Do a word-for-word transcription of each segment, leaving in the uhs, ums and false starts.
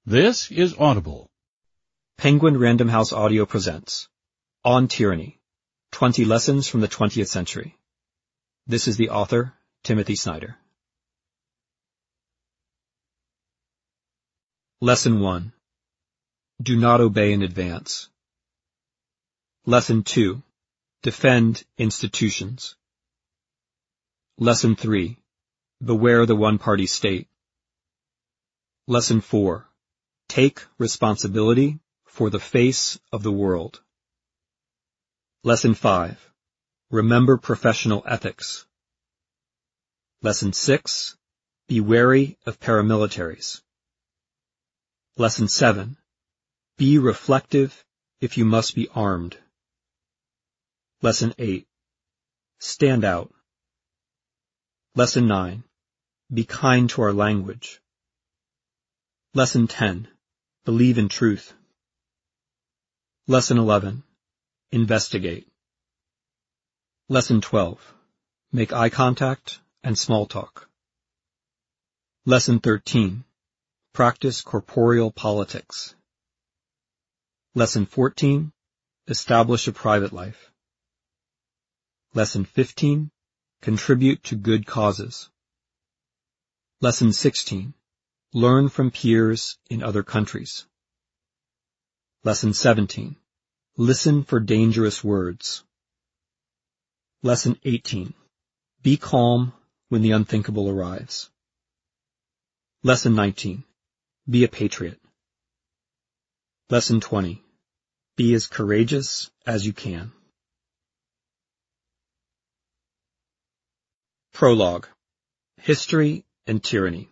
This is Audible. Penguin Random House Audio presents On Tyranny, twenty Lessons from the twentieth Century. This is the author, Timothy Snyder. Lesson one. Do not obey in advance. Lesson two. Defend institutions. Lesson three. Beware the one-party state. Lesson four. Take responsibility for the face of the world. Lesson five. Remember professional ethics. Lesson six. Be wary of paramilitaries. Lesson seven. Be reflective if you must be armed. Lesson eight. Stand out. Lesson nine. Be kind to our language. Lesson ten. Believe in truth. Lesson eleven. Investigate. Lesson twelve. Make eye contact and small talk. Lesson thirteen. Practice corporeal politics. Lesson fourteen. Establish a private life. Lesson fifteen. Contribute to good causes. Lesson sixteen. Learn from peers in other countries. Lesson seventeen. Listen for dangerous words. Lesson eighteen. Be calm when the unthinkable arrives. Lesson nineteen. Be a patriot. Lesson twenty. Be as courageous as you can. Prologue. History and Tyranny.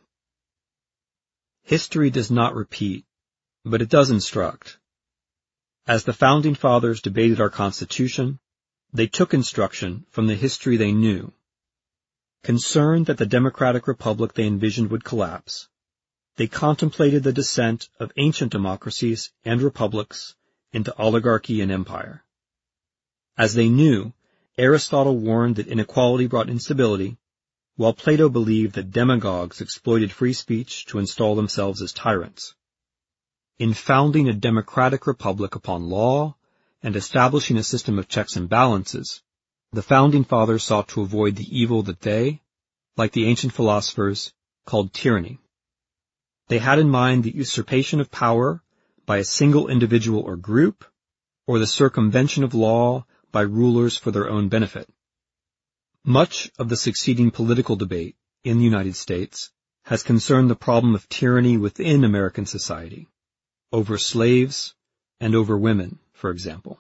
History does not repeat, but it does instruct. As the Founding Fathers debated our Constitution, they took instruction from the history they knew. Concerned that the democratic republic they envisioned would collapse, they contemplated the descent of ancient democracies and republics into oligarchy and empire. As they knew, Aristotle warned that inequality brought instability, while Plato believed that demagogues exploited free speech to install themselves as tyrants. In founding a democratic republic upon law and establishing a system of checks and balances, the Founding Fathers sought to avoid the evil that they, like the ancient philosophers, called tyranny. They had in mind the usurpation of power by a single individual or group, or the circumvention of law by rulers for their own benefit. Much of the succeeding political debate in the United States has concerned the problem of tyranny within American society, over slaves and over women, for example.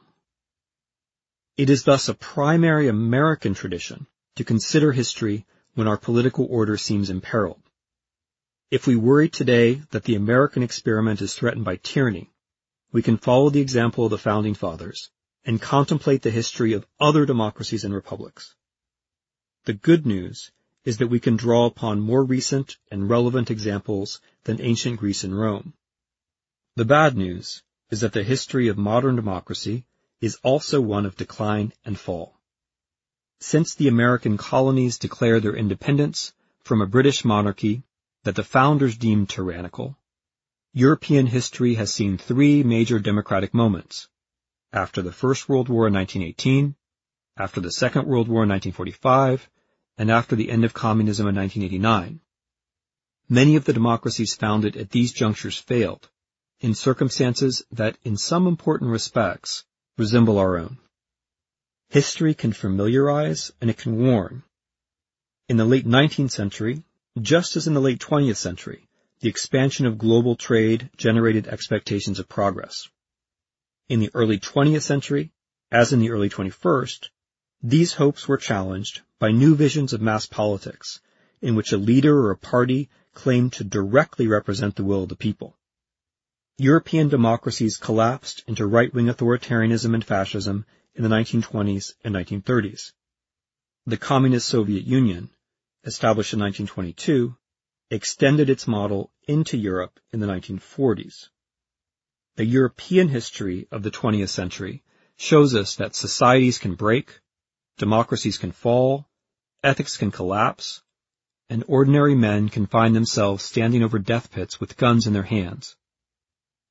It is thus a primary American tradition to consider history when our political order seems imperiled. If we worry today that the American experiment is threatened by tyranny, we can follow the example of the Founding Fathers and contemplate the history of other democracies and republics. The good news is that we can draw upon more recent and relevant examples than ancient Greece and Rome. The bad news is that the history of modern democracy is also one of decline and fall. Since the American colonies declared their independence from a British monarchy that the founders deemed tyrannical, European history has seen three major democratic moments: after the First World War in nineteen eighteen, after the Second World War in nineteen forty-five, and after the end of communism in nineteen eighty-nine. Many of the democracies founded at these junctures failed, in circumstances that, in some important respects, resemble our own. History can familiarize and it can warn. In the late nineteenth century, just as in the late twentieth century, the expansion of global trade generated expectations of progress. In the early twentieth century, as in the early twenty-first, these hopes were challenged by new visions of mass politics, in which a leader or a party claimed to directly represent the will of the people. European democracies collapsed into right-wing authoritarianism and fascism in the nineteen twenties and nineteen thirties. The Communist Soviet Union, established in nineteen twenty-two, extended its model into Europe in the nineteen forties. The European history of the twentieth century shows us that societies can break, democracies can fall, ethics can collapse, and ordinary men can find themselves standing over death pits with guns in their hands.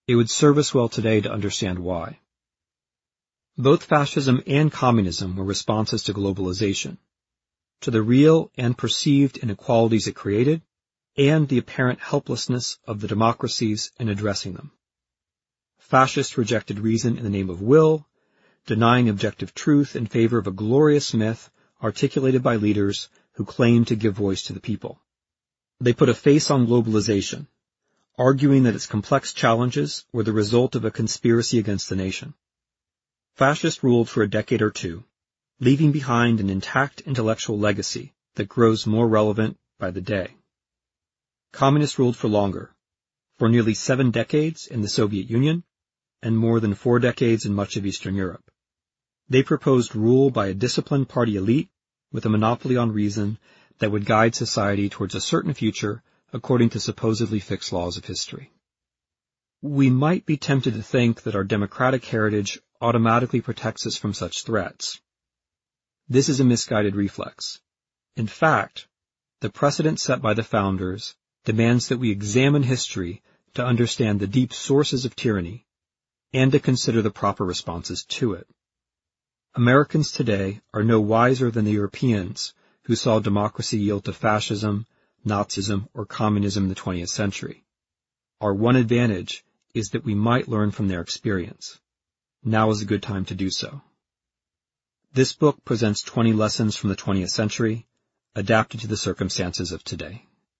It would serve us well today to understand why. Both fascism and communism were responses to globalization, to the real and perceived inequalities it created, and the apparent helplessness of the democracies in addressing them. Fascists rejected reason in the name of will, denying objective truth in favor of a glorious myth articulated by leaders who claimed to give voice to the people. They put a face on globalization, arguing that its complex challenges were the result of a conspiracy against the nation. Fascists ruled for a decade or two, leaving behind an intact intellectual legacy that grows more relevant by the day. Communists ruled for longer, for nearly seven decades in the Soviet Union, and more than four decades in much of Eastern Europe. They proposed rule by a disciplined party elite with a monopoly on reason that would guide society towards a certain future according to supposedly fixed laws of history. We might be tempted to think that our democratic heritage automatically protects us from such threats. This is a misguided reflex. In fact, the precedent set by the founders demands that we examine history to understand the deep sources of tyranny and to consider the proper responses to it. Americans today are no wiser than the Europeans who saw democracy yield to fascism, Nazism, or communism in the twentieth century. Our one advantage is that we might learn from their experience. Now is a good time to do so. This book presents twenty lessons from the twentieth century, adapted to the circumstances of today.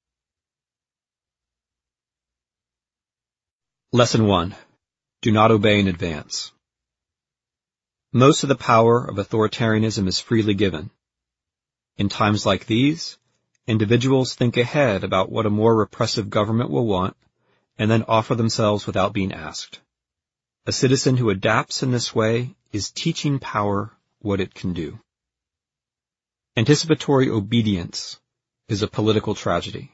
Lesson one. Do not obey in advance. Most of the power of authoritarianism is freely given. In times like these, individuals think ahead about what a more repressive government will want, and then offer themselves without being asked. A citizen who adapts in this way is teaching power what it can do. Anticipatory obedience is a political tragedy.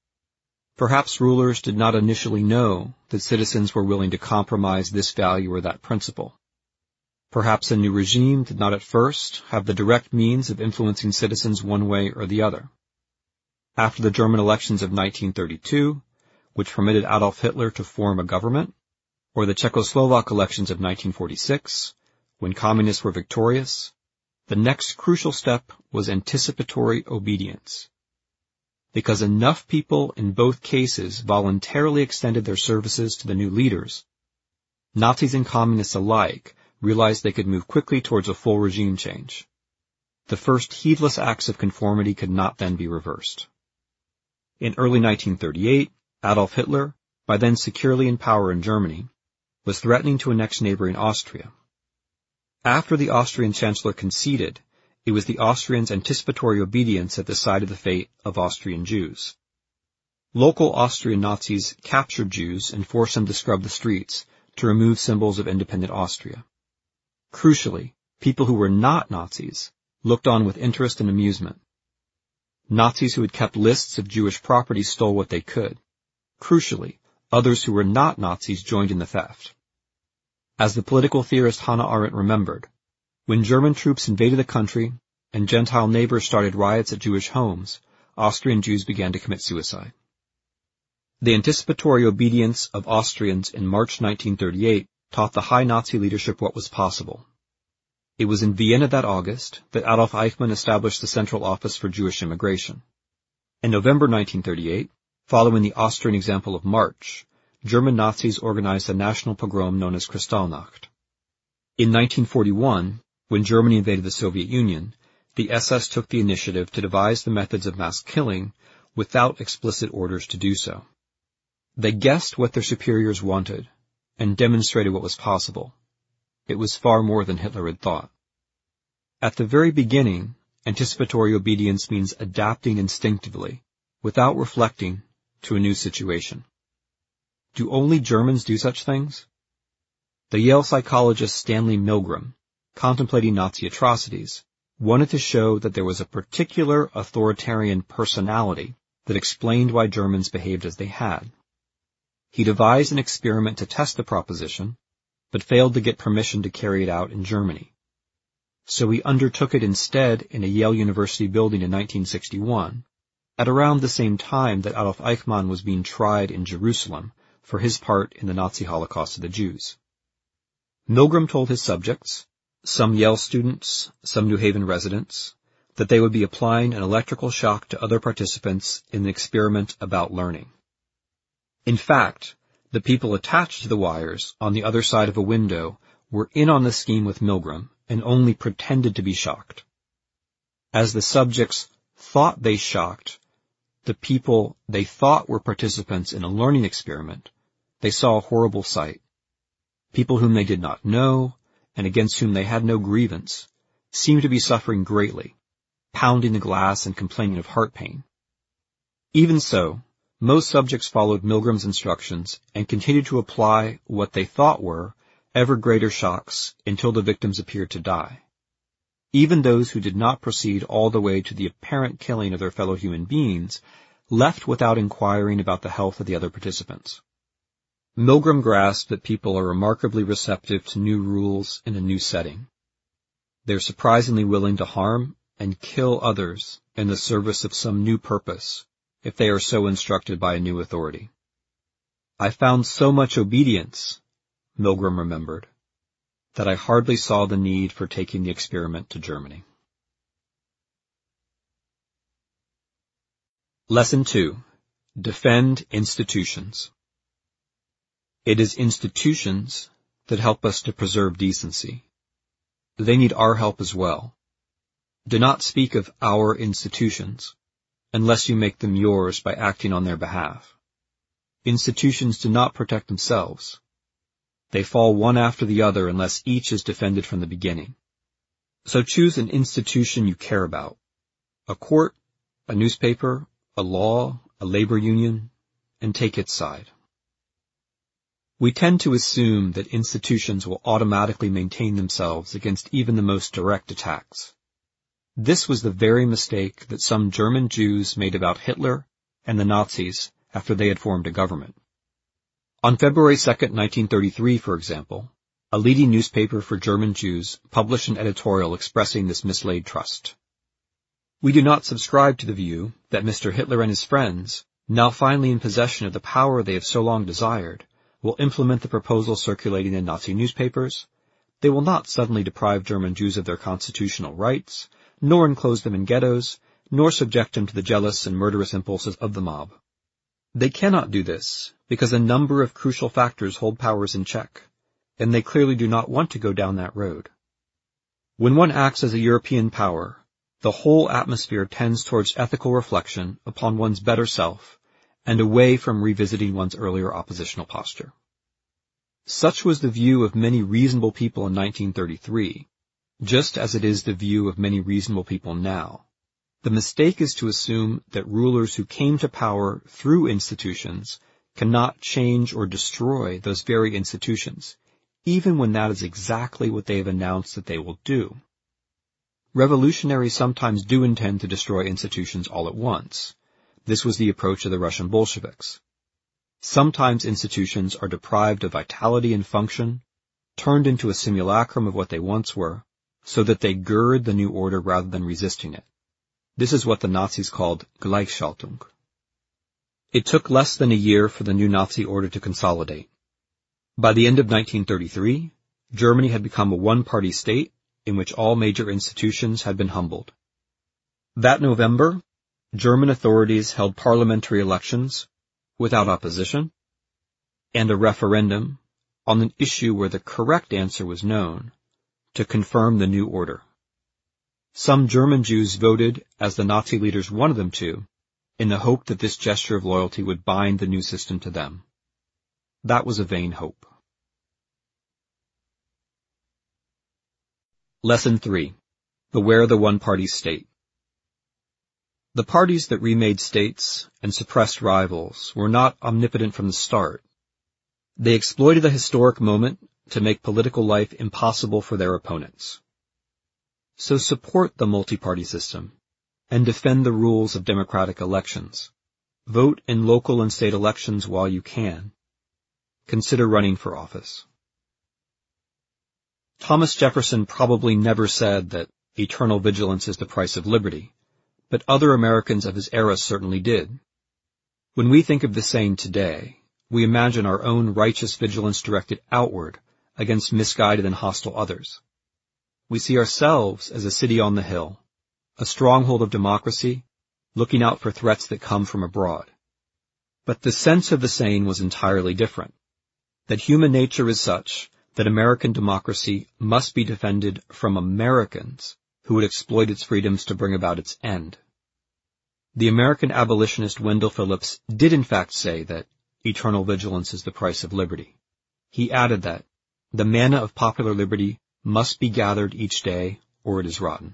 Perhaps rulers did not initially know that citizens were willing to compromise this value or that principle. Perhaps a new regime did not at first have the direct means of influencing citizens one way or the other. After the German elections of nineteen thirty-two, which permitted Adolf Hitler to form a government, or the Czechoslovak elections of nineteen forty-six, when communists were victorious, the next crucial step was anticipatory obedience. Because enough people in both cases voluntarily extended their services to the new leaders, Nazis and communists alike realized they could move quickly towards a full regime change. The first heedless acts of conformity could not then be reversed. In early nineteen thirty-eight, Adolf Hitler, by then securely in power in Germany, was threatening to annex neighboring Austria. After the Austrian Chancellor conceded, it was the Austrians' anticipatory obedience that decided the fate of Austrian Jews. Local Austrian Nazis captured Jews and forced them to scrub the streets to remove symbols of independent Austria. Crucially, people who were not Nazis looked on with interest and amusement. Nazis who had kept lists of Jewish property stole what they could. Crucially, others who were not Nazis joined in the theft. As the political theorist Hannah Arendt remembered, when German troops invaded the country and Gentile neighbors started riots at Jewish homes, Austrian Jews began to commit suicide. The anticipatory obedience of Austrians in March nineteen thirty-eight taught the high Nazi leadership what was possible. It was in Vienna that August that Adolf Eichmann established the Central Office for Jewish Immigration. In November nineteen thirty-eight, following the Austrian example of March, German Nazis organized a national pogrom known as Kristallnacht. In nineteen forty-one, when Germany invaded the Soviet Union, the S S took the initiative to devise the methods of mass killing without explicit orders to do so. They guessed what their superiors wanted and demonstrated what was possible. It was far more than Hitler had thought. At the very beginning, anticipatory obedience means adapting instinctively, without reflecting, to a new situation. Do only Germans do such things? The Yale psychologist Stanley Milgram, contemplating Nazi atrocities, wanted to show that there was a particular authoritarian personality that explained why Germans behaved as they had. He devised an experiment to test the proposition, but failed to get permission to carry it out in Germany. So he undertook it instead in a Yale University building in nineteen sixty-one, at around the same time that Adolf Eichmann was being tried in Jerusalem, for his part in the Nazi Holocaust of the Jews. Milgram told his subjects, some Yale students, some New Haven residents, that they would be applying an electrical shock to other participants in the experiment about learning. In fact, the people attached to the wires on the other side of a window were in on the scheme with Milgram and only pretended to be shocked. As the subjects thought they shocked the people they thought were participants in a learning experiment, they saw a horrible sight. People whom they did not know and against whom they had no grievance seemed to be suffering greatly, pounding the glass and complaining of heart pain. Even so, most subjects followed Milgram's instructions and continued to apply what they thought were ever greater shocks until the victims appeared to die. Even those who did not proceed all the way to the apparent killing of their fellow human beings left without inquiring about the health of the other participants. Milgram grasped that people are remarkably receptive to new rules in a new setting. They are surprisingly willing to harm and kill others in the service of some new purpose if they are so instructed by a new authority. I found so much obedience, Milgram remembered, that I hardly saw the need for taking the experiment to Germany. Lesson two. Defend institutions. It is institutions that help us to preserve decency. They need our help as well. Do not speak of our institutions unless you make them yours by acting on their behalf. Institutions do not protect themselves. They fall one after the other unless each is defended from the beginning. So choose an institution you care about. A court, a newspaper, a law, a labor union, and take its side. We tend to assume that institutions will automatically maintain themselves against even the most direct attacks. This was the very mistake that some German Jews made about Hitler and the Nazis after they had formed a government. On February second, nineteen thirty-three, for example, a leading newspaper for German Jews published an editorial expressing this mislaid trust. We do not subscribe to the view that Mister Hitler and his friends, now finally in possession of the power they have so long desired, will implement the proposals circulating in Nazi newspapers. They will not suddenly deprive German Jews of their constitutional rights, nor enclose them in ghettos, nor subject them to the jealous and murderous impulses of the mob. They cannot do this because a number of crucial factors hold powers in check, and they clearly do not want to go down that road. When one acts as a European power, the whole atmosphere tends towards ethical reflection upon one's better self and away from revisiting one's earlier oppositional posture. Such was the view of many reasonable people in nineteen thirty-three, just as it is the view of many reasonable people now. The mistake is to assume that rulers who came to power through institutions cannot change or destroy those very institutions, even when that is exactly what they have announced that they will do. Revolutionaries sometimes do intend to destroy institutions all at once. This was the approach of the Russian Bolsheviks. Sometimes institutions are deprived of vitality and function, turned into a simulacrum of what they once were, so that they gird the new order rather than resisting it. This is what the Nazis called Gleichschaltung. It took less than a year for the new Nazi order to consolidate. By the end of nineteen thirty-three, Germany had become a one-party state in which all major institutions had been humbled. That November, German authorities held parliamentary elections without opposition and a referendum on an issue where the correct answer was known to confirm the new order. Some German Jews voted, as the Nazi leaders wanted them to, in the hope that this gesture of loyalty would bind the new system to them. That was a vain hope. Lesson three. Beware the one-party state. The parties that remade states and suppressed rivals were not omnipotent from the start. They exploited the historic moment to make political life impossible for their opponents. So support the multi-party system and defend the rules of democratic elections. Vote in local and state elections while you can. Consider running for office. Thomas Jefferson probably never said that eternal vigilance is the price of liberty, but other Americans of his era certainly did. When we think of the saying today, we imagine our own righteous vigilance directed outward against misguided and hostile others. We see ourselves as a city on the hill, a stronghold of democracy, looking out for threats that come from abroad. But the sense of the saying was entirely different, that human nature is such that American democracy must be defended from Americans who would exploit its freedoms to bring about its end. The American abolitionist Wendell Phillips did in fact say that eternal vigilance is the price of liberty. He added that the manna of popular liberty must be gathered each day, or it is rotten.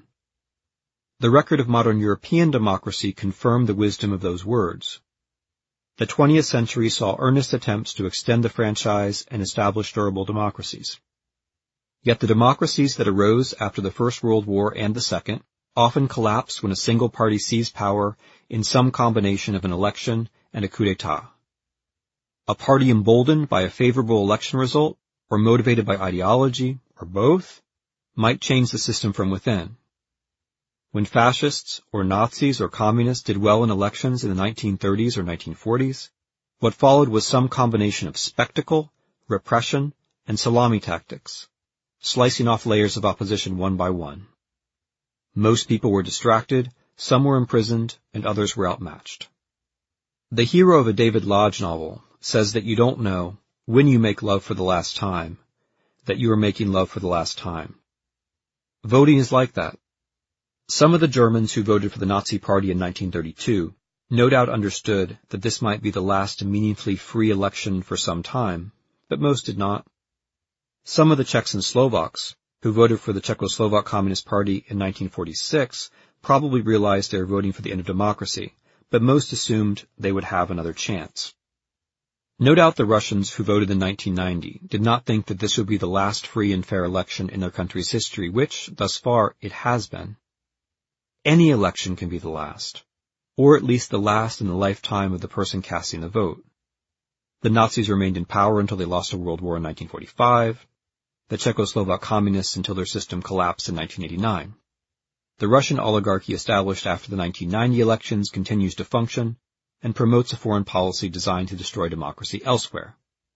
The record of modern European democracy confirmed the wisdom of those words. The twentieth century saw earnest attempts to extend the franchise and establish durable democracies. Yet the democracies that arose after the First World War and the Second often collapsed when a single party seized power in some combination of an election and a coup d'etat. A party emboldened by a favorable election result, or motivated by ideology, or both, might change the system from within. When fascists, or Nazis, or communists did well in elections in the nineteen thirties or nineteen forties, what followed was some combination of spectacle, repression, and salami tactics, slicing off layers of opposition one by one. Most people were distracted, some were imprisoned, and others were outmatched. The hero of a David Lodge novel says that you don't know, when you make love for the last time, that you are making love for the last time. Voting is like that. Some of the Germans who voted for the Nazi Party in nineteen thirty-two no doubt understood that this might be the last meaningfully free election for some time, but most did not. Some of the Czechs and Slovaks who voted for the Czechoslovak Communist Party in nineteen forty-six probably realized they were voting for the end of democracy, but most assumed they would have another chance. No doubt the Russians who voted in nineteen ninety did not think that this would be the last free and fair election in their country's history, which, thus far, it has been. Any election can be the last, or at least the last in the lifetime of the person casting the vote. The Nazis remained in power until they lost a world war in nineteen forty-five, the Czechoslovak communists until their system collapsed in nineteen eighty-nine. The Russian oligarchy established after the nineteen ninety elections continues to function and promotes a foreign policy designed to destroy democracy elsewhere.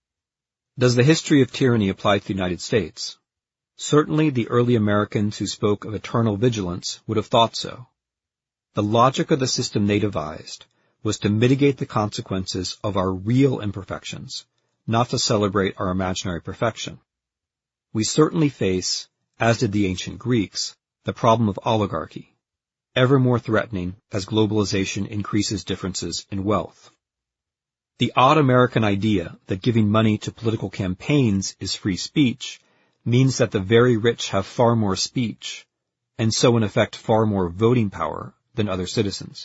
Does the history of tyranny apply to the United States? Certainly the early Americans who spoke of eternal vigilance would have thought so. The logic of the system they devised was to mitigate the consequences of our real imperfections, not to celebrate our imaginary perfection. We certainly face, as did the ancient Greeks, the problem of oligarchy, ever more threatening as globalization increases differences in wealth. The odd American idea that giving money to political campaigns is free speech means that the very rich have far more speech, and so in effect far more voting power than other citizens.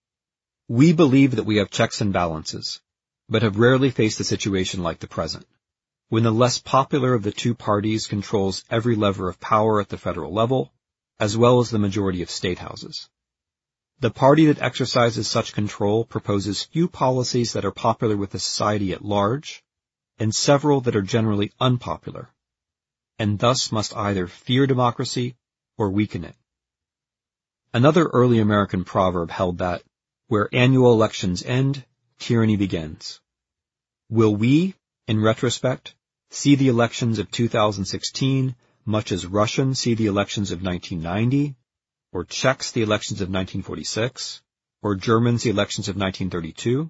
We believe that we have checks and balances, but have rarely faced a situation like the present, when the less popular of the two parties controls every lever of power at the federal level, as well as the majority of state houses. The party that exercises such control proposes few policies that are popular with the society at large, and several that are generally unpopular, and thus must either fear democracy or weaken it. Another early American proverb held that, where annual elections end, tyranny begins. Will we, in retrospect, see the elections of two thousand sixteen much as Russians see the elections of nineteen ninety, or Czechs the elections of nineteen forty-six, or Germans the elections of nineteen thirty-two?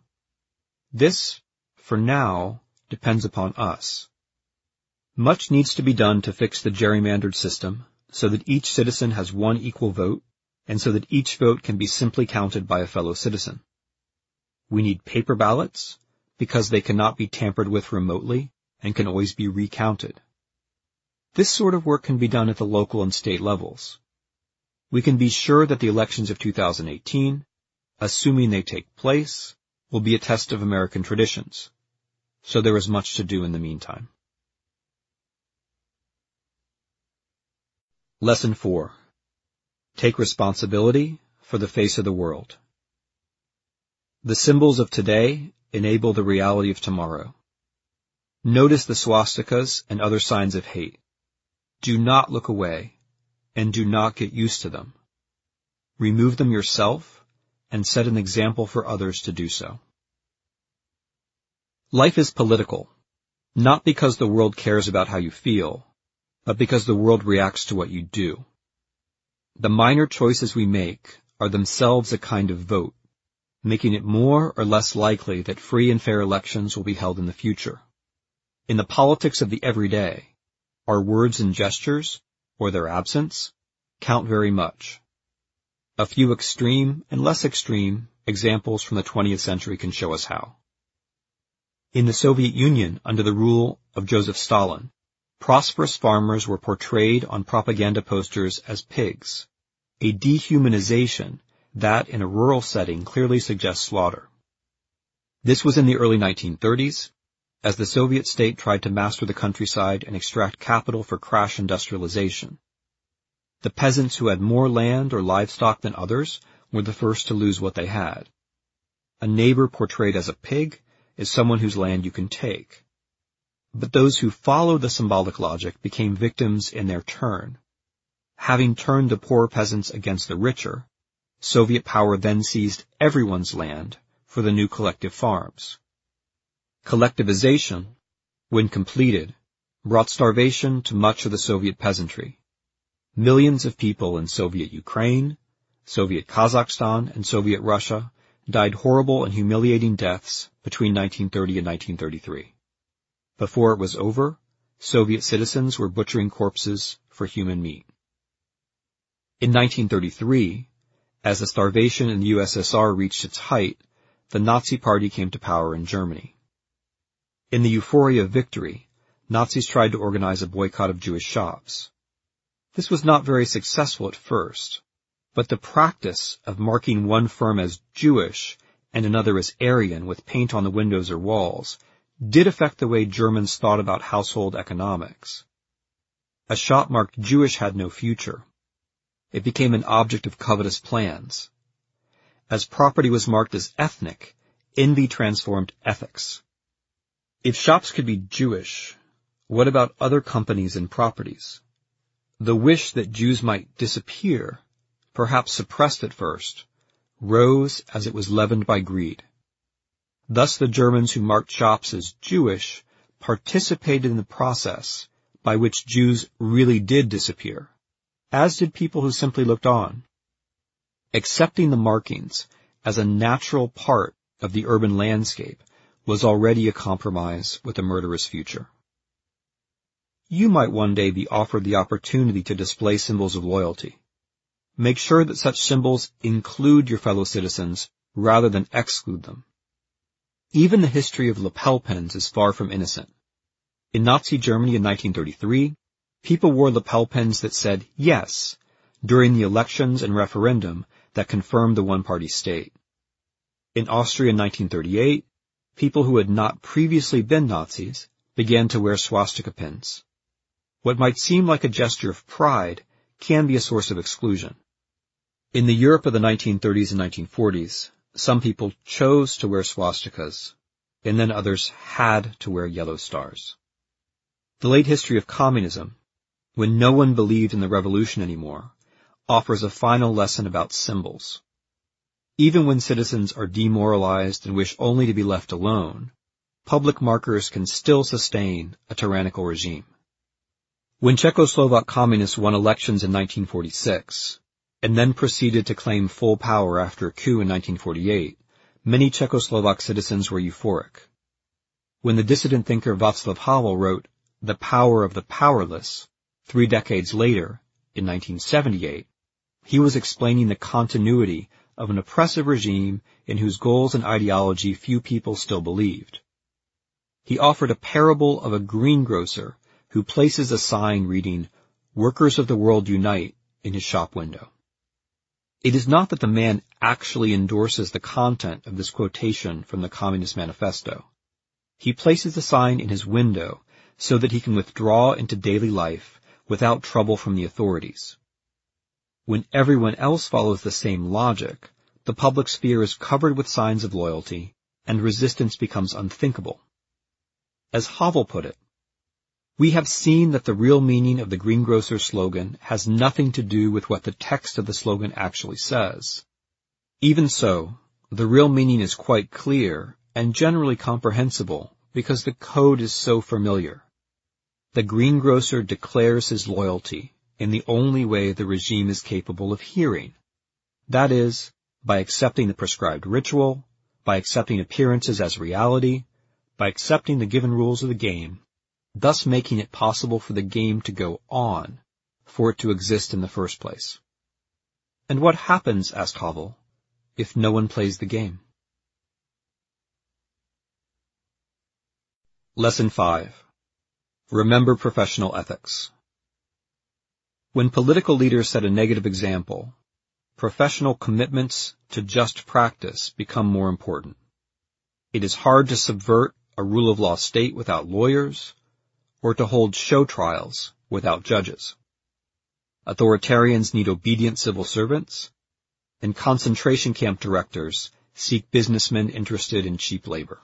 This, for now, depends upon us. Much needs to be done to fix the gerrymandered system so that each citizen has one equal vote and so that each vote can be simply counted by a fellow citizen. We need paper ballots because they cannot be tampered with remotely and can always be recounted. This sort of work can be done at the local and state levels. We can be sure that the elections of two thousand eighteen, assuming they take place, will be a test of American traditions. So there is much to do in the meantime. Lesson four. Take responsibility for the face of the world. The symbols of today enable the reality of tomorrow. Notice the swastikas and other signs of hate. Do not look away, and do not get used to them. Remove them yourself, and set an example for others to do so. Life is political, not because the world cares about how you feel, but because the world reacts to what you do. The minor choices we make are themselves a kind of vote, making it more or less likely that free and fair elections will be held in the future. In the politics of the everyday, our words and gestures, or their absence, count very much. A few extreme and less extreme examples from the twentieth century can show us how. In the Soviet Union, under the rule of Joseph Stalin, prosperous farmers were portrayed on propaganda posters as pigs, a dehumanization that, in a rural setting, clearly suggests slaughter. This was in the early nineteen thirties, as the Soviet state tried to master the countryside and extract capital for crash industrialization. The peasants who had more land or livestock than others were the first to lose what they had. A neighbor portrayed as a pig is someone whose land you can take. But those who followed the symbolic logic became victims in their turn. Having turned the poor peasants against the richer, Soviet power then seized everyone's land for the new collective farms. Collectivization, when completed, brought starvation to much of the Soviet peasantry. Millions of people in Soviet Ukraine, Soviet Kazakhstan, and Soviet Russia died horrible and humiliating deaths between nineteen thirty and nineteen thirty-three. Before it was over, Soviet citizens were butchering corpses for human meat. In nineteen thirty-three, as the starvation in the U S S R reached its height, the Nazi Party came to power in Germany. In the euphoria of victory, Nazis tried to organize a boycott of Jewish shops. This was not very successful at first, but the practice of marking one firm as Jewish and another as Aryan with paint on the windows or walls did affect the way Germans thought about household economics. A shop marked Jewish had no future. It became an object of covetous plans. As property was marked as ethnic, envy transformed ethics. If shops could be Jewish, what about other companies and properties? The wish that Jews might disappear, perhaps suppressed at first, rose as it was leavened by greed. Thus the Germans who marked shops as Jewish participated in the process by which Jews really did disappear, as did people who simply looked on. Accepting the markings as a natural part of the urban landscape was already a compromise with a murderous future. You might one day be offered the opportunity to display symbols of loyalty. Make sure that such symbols include your fellow citizens rather than exclude them. Even the history of lapel pins is far from innocent. In Nazi Germany in nineteen thirty-three, people wore lapel pins that said yes during the elections and referendum that confirmed the one-party state. In Austria in nineteen thirty-eight, people who had not previously been Nazis began to wear swastika pins. What might seem like a gesture of pride can be a source of exclusion. In the Europe of the nineteen thirties and nineteen forties, some people chose to wear swastikas, and then others had to wear yellow stars. The late history of communism, when no one believed in the revolution anymore, offers a final lesson about symbols. Even when citizens are demoralized and wish only to be left alone, public markers can still sustain a tyrannical regime. When Czechoslovak communists won elections in nineteen forty-six, and then proceeded to claim full power after a coup in nineteen forty-eight, many Czechoslovak citizens were euphoric. When the dissident thinker Václav Havel wrote The Power of the Powerless, three decades later, in nineteen seventy-eight, he was explaining the continuity of an oppressive regime in whose goals and ideology few people still believed. He offered a parable of a greengrocer who places a sign reading, "Workers of the World Unite," in his shop window. It is not that the man actually endorses the content of this quotation from the Communist Manifesto. He places the sign in his window so that he can withdraw into daily life without trouble from the authorities. When everyone else follows the same logic, the public sphere is covered with signs of loyalty, and resistance becomes unthinkable. As Havel put it, we have seen that the real meaning of the greengrocer slogan has nothing to do with what the text of the slogan actually says. Even so, the real meaning is quite clear and generally comprehensible because the code is so familiar. The greengrocer declares his loyalty in the only way the regime is capable of hearing. That is, by accepting the prescribed ritual, by accepting appearances as reality, by accepting the given rules of the game, thus making it possible for the game to go on, for it to exist in the first place. And what happens, asked Havel, if no one plays the game? Lesson five. Remember professional ethics. When political leaders set a negative example, professional commitments to just practice become more important. It is hard to subvert a rule of law state without lawyers, or to hold show trials without judges. Authoritarians need obedient civil servants, and concentration camp directors seek businessmen interested in cheap labor.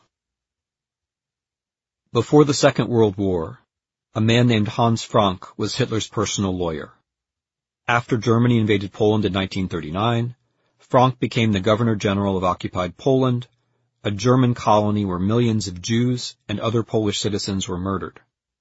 Before the Second World War, a man named Hans Frank was Hitler's personal lawyer. After Germany invaded Poland in nineteen thirty-nine, Frank became the Governor-General of occupied Poland, a German colony where millions of Jews and other Polish citizens were murdered.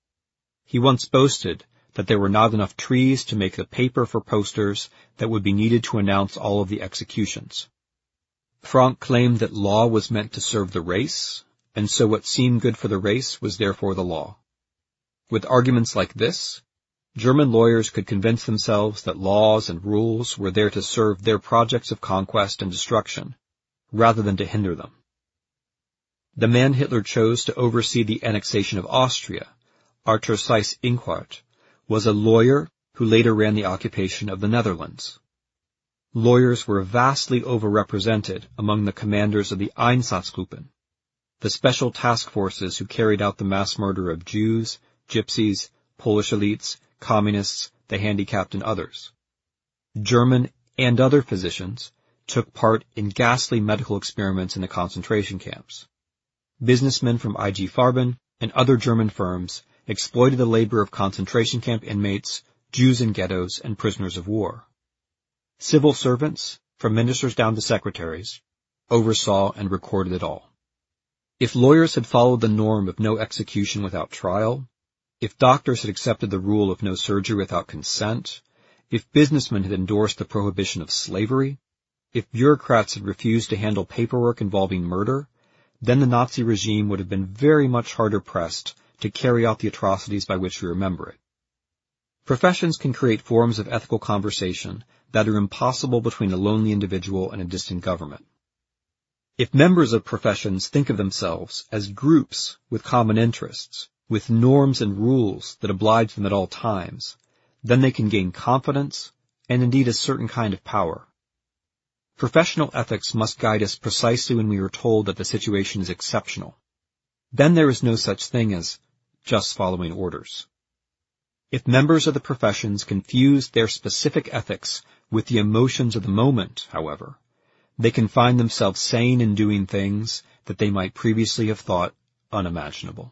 He once boasted that there were not enough trees to make the paper for posters that would be needed to announce all of the executions. Frank claimed that law was meant to serve the race, and so what seemed good for the race was therefore the law. With arguments like this, German lawyers could convince themselves that laws and rules were there to serve their projects of conquest and destruction, rather than to hinder them. The man Hitler chose to oversee the annexation of Austria, Arthur Seyss-Inquart, was a lawyer who later ran the occupation of the Netherlands. Lawyers were vastly overrepresented among the commanders of the Einsatzgruppen, the special task forces who carried out the mass murder of Jews, Gypsies, Polish elites, communists, the handicapped, and others. German and other physicians took part in ghastly medical experiments in the concentration camps. Businessmen from I G Farben and other German firms exploited the labor of concentration camp inmates, Jews in ghettos, and prisoners of war. Civil servants, from ministers down to secretaries, oversaw and recorded it all. If lawyers had followed the norm of no execution without trial, if doctors had accepted the rule of no surgery without consent, if businessmen had endorsed the prohibition of slavery, if bureaucrats had refused to handle paperwork involving murder, then the Nazi regime would have been very much harder pressed to carry out the atrocities by which we remember it. Professions can create forms of ethical conversation that are impossible between a lonely individual and a distant government. If members of professions think of themselves as groups with common interests, with norms and rules that oblige them at all times, then they can gain confidence and indeed a certain kind of power. Professional ethics must guide us precisely when we are told that the situation is exceptional. Then there is no such thing as just following orders. If members of the professions confuse their specific ethics with the emotions of the moment, however, they can find themselves saying and doing things that they might previously have thought unimaginable.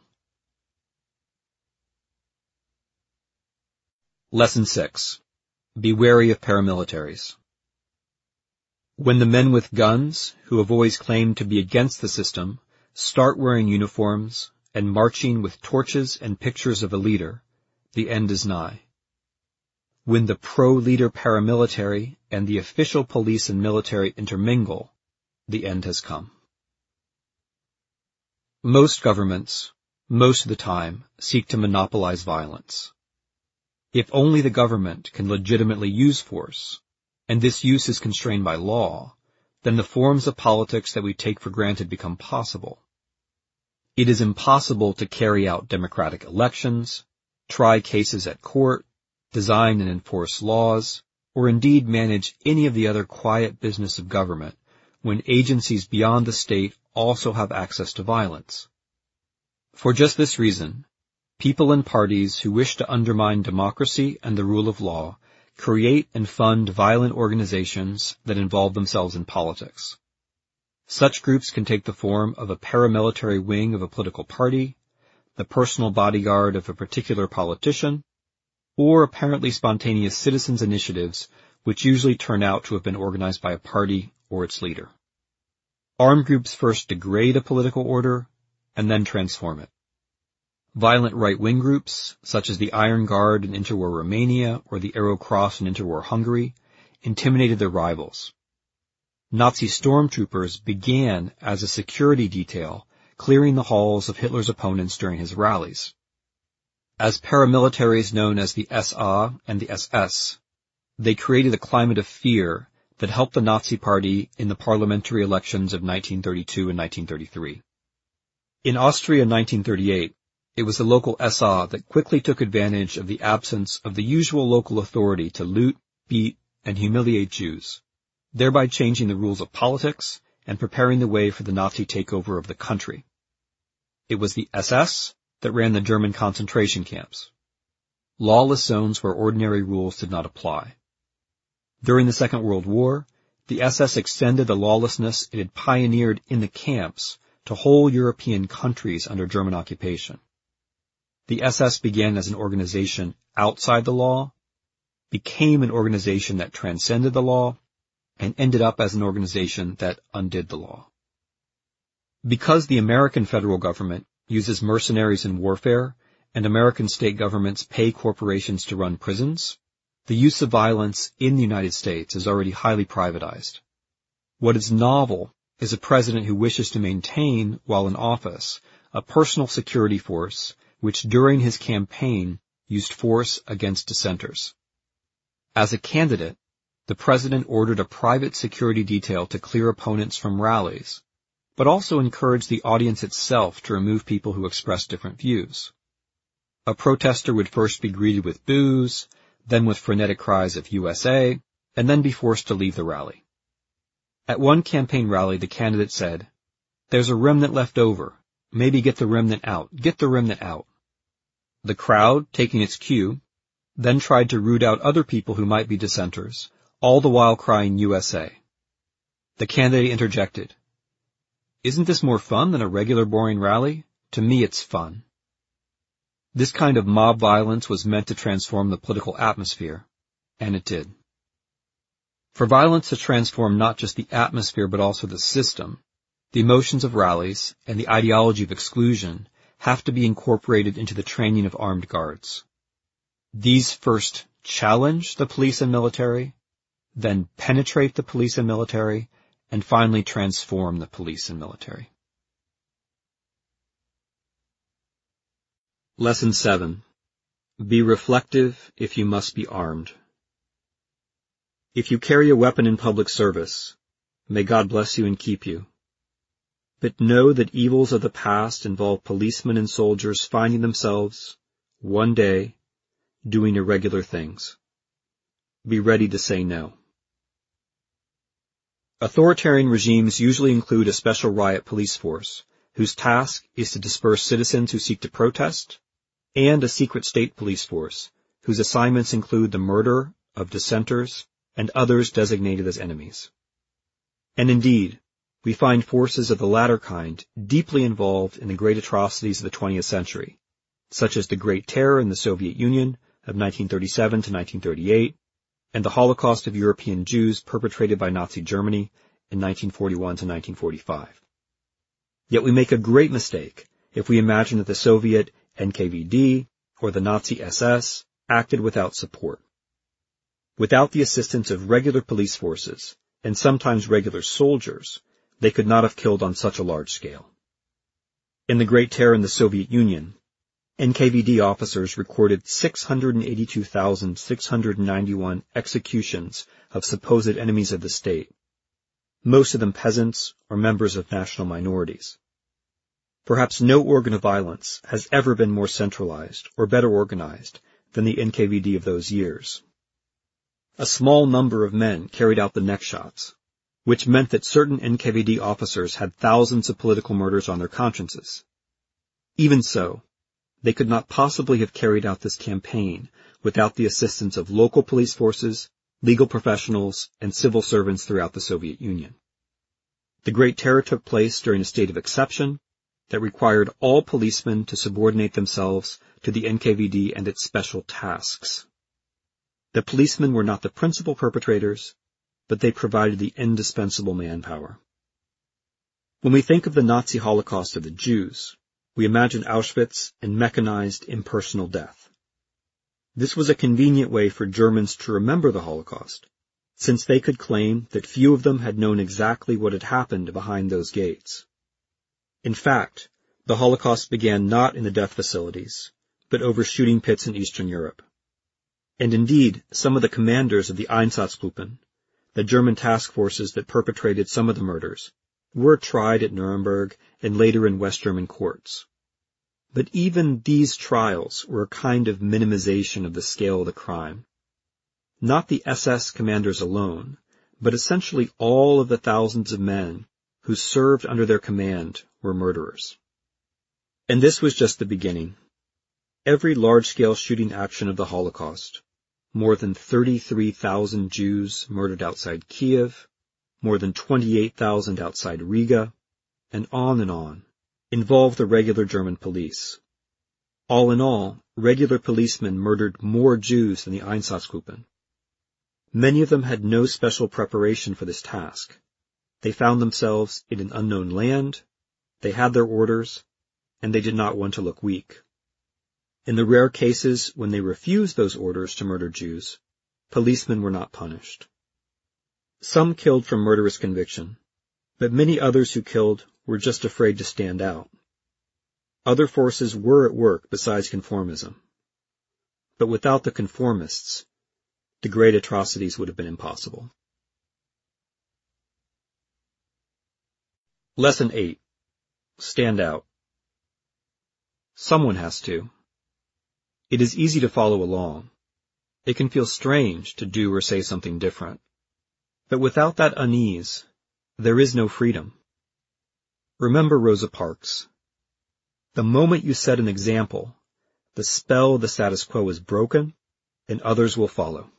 Lesson six. Be wary of paramilitaries. When the men with guns, who have always claimed to be against the system, start wearing uniforms and marching with torches and pictures of a leader, the end is nigh. When the pro-leader paramilitary and the official police and military intermingle, the end has come. Most governments, most of the time, seek to monopolize violence. If only the government can legitimately use force, and this use is constrained by law, then the forms of politics that we take for granted become possible. It is impossible to carry out democratic elections, try cases at court, design and enforce laws, or indeed manage any of the other quiet business of government when agencies beyond the state also have access to violence. For just this reason, people and parties who wish to undermine democracy and the rule of law create and fund violent organizations that involve themselves in politics. Such groups can take the form of a paramilitary wing of a political party, the personal bodyguard of a particular politician, or apparently spontaneous citizens' initiatives which usually turn out to have been organized by a party or its leader. Armed groups first degrade a political order and then transform it. Violent right-wing groups, such as the Iron Guard in interwar Romania or the Arrow Cross in interwar Hungary, intimidated their rivals. Nazi stormtroopers began as a security detail, clearing the halls of Hitler's opponents during his rallies. As paramilitaries known as the S A and the S S, they created a climate of fear that helped the Nazi Party in the parliamentary elections of nineteen thirty-two and nineteen thirty-three. In Austria in nineteen thirty-eight, it was the local S A that quickly took advantage of the absence of the usual local authority to loot, beat, and humiliate Jews, thereby changing the rules of politics and preparing the way for the Nazi takeover of the country. It was the S S that ran the German concentration camps, lawless zones where ordinary rules did not apply. During the Second World War, the S S extended the lawlessness it had pioneered in the camps to whole European countries under German occupation. The S S began as an organization outside the law, became an organization that transcended the law, and ended up as an organization that undid the law. Because the American federal government uses mercenaries in warfare, and American state governments pay corporations to run prisons, the use of violence in the United States is already highly privatized. What is novel is a president who wishes to maintain, while in office, a personal security force which during his campaign used force against dissenters. As a candidate, the president ordered a private security detail to clear opponents from rallies, but also encouraged the audience itself to remove people who expressed different views. A protester would first be greeted with boos, then with frenetic cries of U S A, and then be forced to leave the rally. At one campaign rally, the candidate said, "There's a remnant left over. Maybe get the remnant out. Get the remnant out." The crowd, taking its cue, then tried to root out other people who might be dissenters, all the while crying U S A. The candidate interjected, "Isn't this more fun than a regular boring rally? To me it's fun." This kind of mob violence was meant to transform the political atmosphere, and it did. For violence to transform not just the atmosphere but also the system, the emotions of rallies and the ideology of exclusion have to be incorporated into the training of armed guards. These first challenge the police and military, then penetrate the police and military, and finally transform the police and military. Lesson seven. Be reflective if you must be armed. If you carry a weapon in public service, may God bless you and keep you. But know that evils of the past involve policemen and soldiers finding themselves, one day, doing irregular things. Be ready to say no. Authoritarian regimes usually include a special riot police force, whose task is to disperse citizens who seek to protest, and a secret state police force, whose assignments include the murder of dissenters and others designated as enemies. And indeed, we find forces of the latter kind deeply involved in the great atrocities of the twentieth century, such as the Great Terror in the Soviet Union of nineteen thirty-seven to nineteen thirty-eight, and the Holocaust of European Jews perpetrated by Nazi Germany in nineteen forty-one to nineteen forty-five. Yet we make a great mistake if we imagine that the Soviet N K V D or the Nazi S S acted without support. Without the assistance of regular police forces, and sometimes regular soldiers, they could not have killed on such a large scale. In the Great Terror in the Soviet Union, N K V D officers recorded six hundred eighty-two thousand six hundred ninety-one executions of supposed enemies of the state, most of them peasants or members of national minorities. Perhaps no organ of violence has ever been more centralized or better organized than the N K V D of those years. A small number of men carried out the neck shots, which meant that certain N K V D officers had thousands of political murders on their consciences. Even so, they could not possibly have carried out this campaign without the assistance of local police forces, legal professionals, and civil servants throughout the Soviet Union. The Great Terror took place during a state of exception that required all policemen to subordinate themselves to the N K V D and its special tasks. The policemen were not the principal perpetrators, but they provided the indispensable manpower. When we think of the Nazi Holocaust of the Jews, we imagine Auschwitz and mechanized, impersonal death. This was a convenient way for Germans to remember the Holocaust, since they could claim that few of them had known exactly what had happened behind those gates. In fact, the Holocaust began not in the death facilities, but over shooting pits in Eastern Europe. And indeed, some of the commanders of the Einsatzgruppen, the German task forces that perpetrated some of the murders, were tried at Nuremberg and later in West German courts. But even these trials were a kind of minimization of the scale of the crime. Not the S S commanders alone, but essentially all of the thousands of men who served under their command were murderers. And this was just the beginning. Every large-scale shooting action of the Holocaust, more than thirty-three thousand Jews murdered outside Kiev, more than twenty-eight thousand outside Riga, and on and on, involved the regular German police. All in all, regular policemen murdered more Jews than the Einsatzgruppen. Many of them had no special preparation for this task. They found themselves in an unknown land, they had their orders, and they did not want to look weak. In the rare cases when they refused those orders to murder Jews, policemen were not punished. Some killed from murderous conviction, but many others who killed were just afraid to stand out. Other forces were at work besides conformism. But without the conformists, the great atrocities would have been impossible. Lesson eight. Stand out. Someone has to. It is easy to follow along. It can feel strange to do or say something different. But without that unease, there is no freedom. Remember Rosa Parks. The moment you set an example, the spell of the status quo is broken, and others will follow.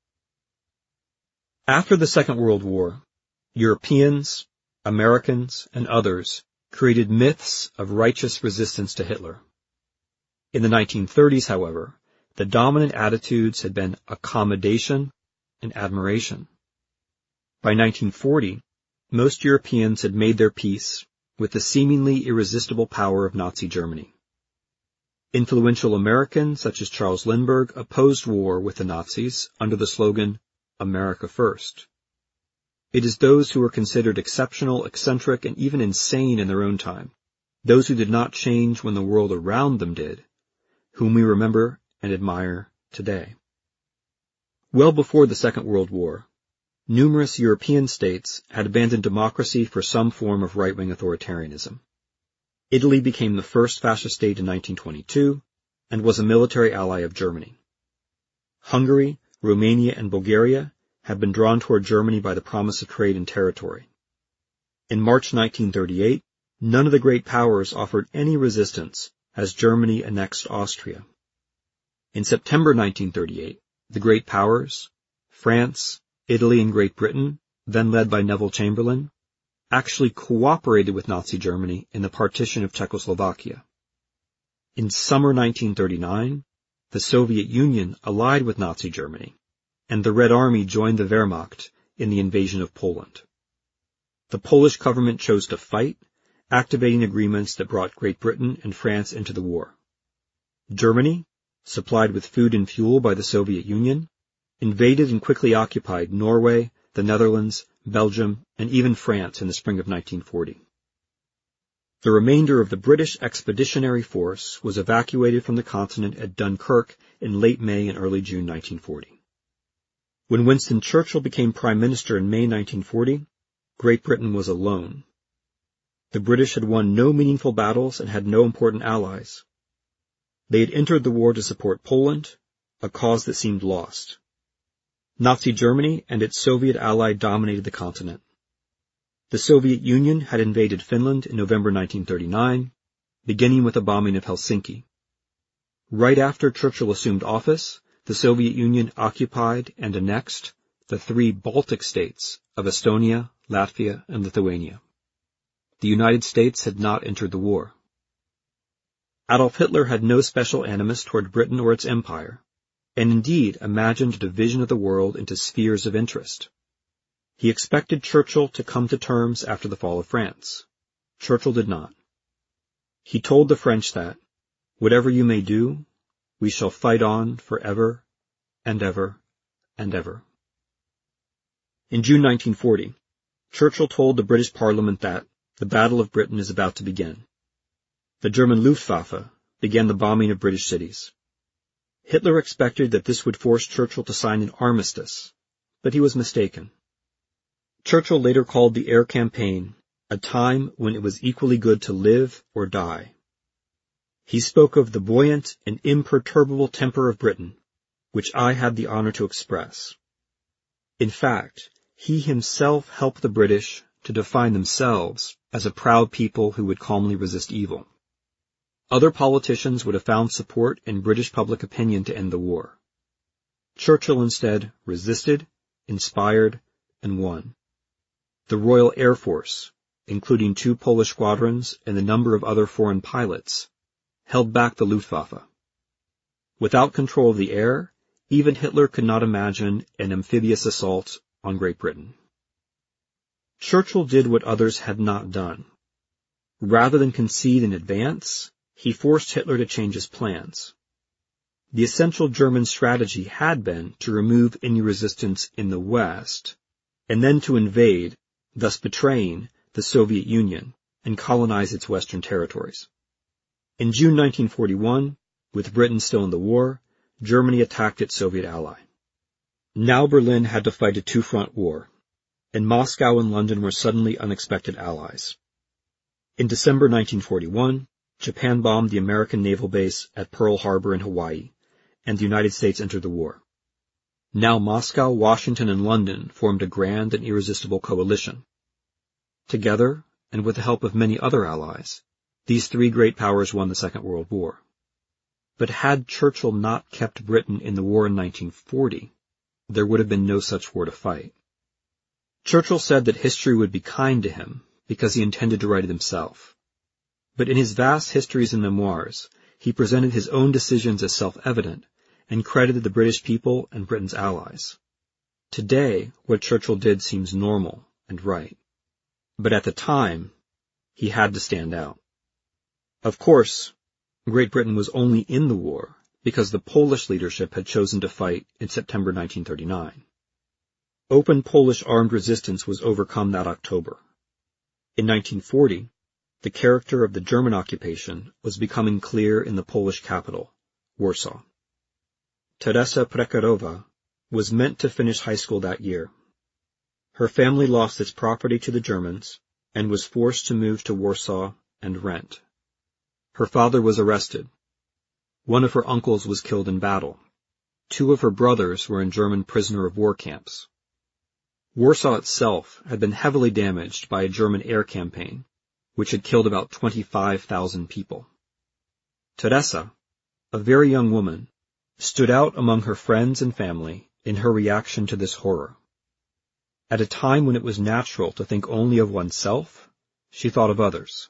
After the Second World War, Europeans, Americans, and others created myths of righteous resistance to Hitler. In the nineteen thirties, however, the dominant attitudes had been accommodation and admiration. By nineteen forty, most Europeans had made their peace with the seemingly irresistible power of Nazi Germany. Influential Americans such as Charles Lindbergh opposed war with the Nazis under the slogan, America First. It is those who were considered exceptional, eccentric, and even insane in their own time, those who did not change when the world around them did, whom we remember and admire today. Well before the Second World War, numerous European states had abandoned democracy for some form of right-wing authoritarianism. Italy became the first fascist state in nineteen twenty-two and was a military ally of Germany. Hungary, Romania, and Bulgaria had been drawn toward Germany by the promise of trade and territory. In March nineteen thirty-eight, none of the great powers offered any resistance as Germany annexed Austria. In September nineteen thirty-eight, the great powers, France, Italy, and Great Britain, then led by Neville Chamberlain, actually cooperated with Nazi Germany in the partition of Czechoslovakia. In summer nineteen thirty-nine, the Soviet Union allied with Nazi Germany, and the Red Army joined the Wehrmacht in the invasion of Poland. The Polish government chose to fight, activating agreements that brought Great Britain and France into the war. Germany, supplied with food and fuel by the Soviet Union, invaded and quickly occupied Norway, the Netherlands, Belgium, and even France in the spring of nineteen forty. The remainder of the British Expeditionary Force was evacuated from the continent at Dunkirk in late May and early June nineteen forty. When Winston Churchill became Prime Minister in May nineteen forty, Great Britain was alone. The British had won no meaningful battles and had no important allies. They had entered the war to support Poland, a cause that seemed lost. Nazi Germany and its Soviet ally dominated the continent. The Soviet Union had invaded Finland in November nineteen thirty-nine, beginning with the bombing of Helsinki. Right after Churchill assumed office, the Soviet Union occupied and annexed the three Baltic states of Estonia, Latvia, and Lithuania. The United States had not entered the war. Adolf Hitler had no special animus toward Britain or its empire, and indeed imagined a division of the world into spheres of interest. He expected Churchill to come to terms after the fall of France. Churchill did not. He told the French that, whatever you may do, we shall fight on forever and ever and ever. In June nineteen forty, Churchill told the British Parliament that the Battle of Britain is about to begin. The German Luftwaffe began the bombing of British cities. Hitler expected that this would force Churchill to sign an armistice, but he was mistaken. Churchill later called the air campaign a time when it was equally good to live or die. He spoke of the buoyant and imperturbable temper of Britain, which I had the honor to express. In fact, he himself helped the British to define themselves as a proud people who would calmly resist evil. Other politicians would have found support in British public opinion to end the war. Churchill instead resisted, inspired, and won. The Royal Air Force, including two Polish squadrons and a number of other foreign pilots, held back the Luftwaffe. Without control of the air, even Hitler could not imagine an amphibious assault on Great Britain. Churchill did what others had not done. Rather than concede in advance, he forced Hitler to change his plans. The essential German strategy had been to remove any resistance in the West, and then to invade, thus betraying the Soviet Union and colonize its western territories. In June nineteen forty-one, with Britain still in the war, Germany attacked its Soviet ally. Now Berlin had to fight a two-front war, and Moscow and London were suddenly unexpected allies. In December nineteen forty-one, Japan bombed the American naval base at Pearl Harbor in Hawaii, and the United States entered the war. Now Moscow, Washington, and London formed a grand and irresistible coalition. Together, and with the help of many other allies, these three great powers won the Second World War. But had Churchill not kept Britain in the war in nineteen forty, there would have been no such war to fight. Churchill said that history would be kind to him because he intended to write it himself. But in his vast histories and memoirs, he presented his own decisions as self-evident and credited the British people and Britain's allies. Today, what Churchill did seems normal and right. But at the time, he had to stand out. Of course, Great Britain was only in the war because the Polish leadership had chosen to fight in September nineteen thirty-nine. Open Polish armed resistance was overcome that October. In nineteen forty, the character of the German occupation was becoming clear in the Polish capital, Warsaw. Teresa Prekarowa was meant to finish high school that year. Her family lost its property to the Germans and was forced to move to Warsaw and rent. Her father was arrested. One of her uncles was killed in battle. Two of her brothers were in German prisoner of war camps. Warsaw itself had been heavily damaged by a German air campaign, which had killed about twenty-five thousand people. Teresa, a very young woman, stood out among her friends and family in her reaction to this horror. At a time when it was natural to think only of oneself, she thought of others.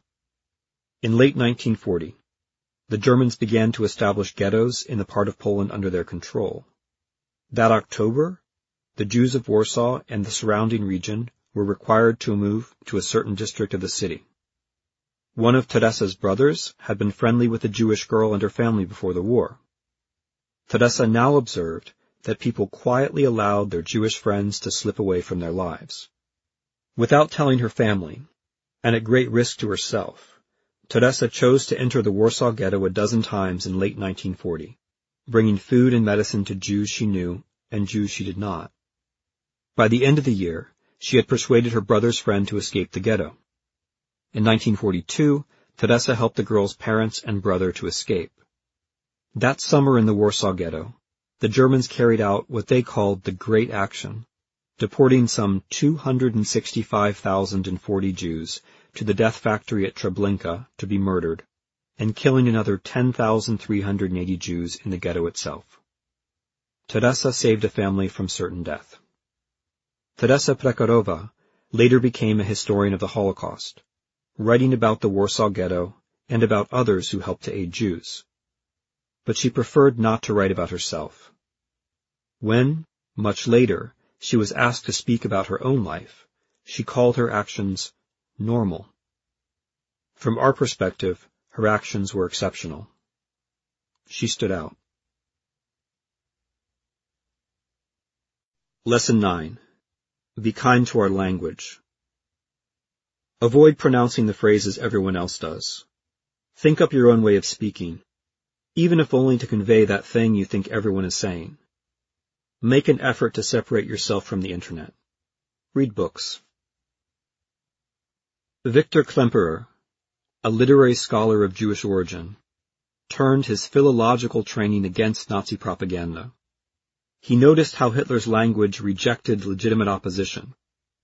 In late nineteen forty, the Germans began to establish ghettos in the part of Poland under their control. That October, the Jews of Warsaw and the surrounding region were required to move to a certain district of the city. One of Teresa's brothers had been friendly with a Jewish girl and her family before the war. Teresa now observed that people quietly allowed their Jewish friends to slip away from their lives. Without telling her family, and at great risk to herself, Teresa chose to enter the Warsaw Ghetto a dozen times in late nineteen forty, bringing food and medicine to Jews she knew and Jews she did not. By the end of the year, she had persuaded her brother's friend to escape the ghetto. In nineteen forty-two, Teresa helped the girl's parents and brother to escape. That summer in the Warsaw Ghetto, the Germans carried out what they called the Great Action, deporting some two hundred sixty-five thousand forty Jews to the death factory at Treblinka to be murdered, and killing another ten thousand three hundred eighty Jews in the ghetto itself. Teresa saved a family from certain death. Teresa Prekarowa later became a historian of the Holocaust, writing about the Warsaw Ghetto and about others who helped to aid Jews. But she preferred not to write about herself. When, much later, she was asked to speak about her own life, she called her actions normal. From our perspective, Her actions were exceptional. She stood out. Lesson nine. Be kind to our language. Avoid pronouncing the phrases everyone else does. Think up your own way of speaking, even if only to convey that thing you think everyone is saying. Make an effort to separate yourself from the internet. Read books. Victor Klemperer, a literary scholar of Jewish origin, turned his philological training against Nazi propaganda. He noticed how Hitler's language rejected legitimate opposition.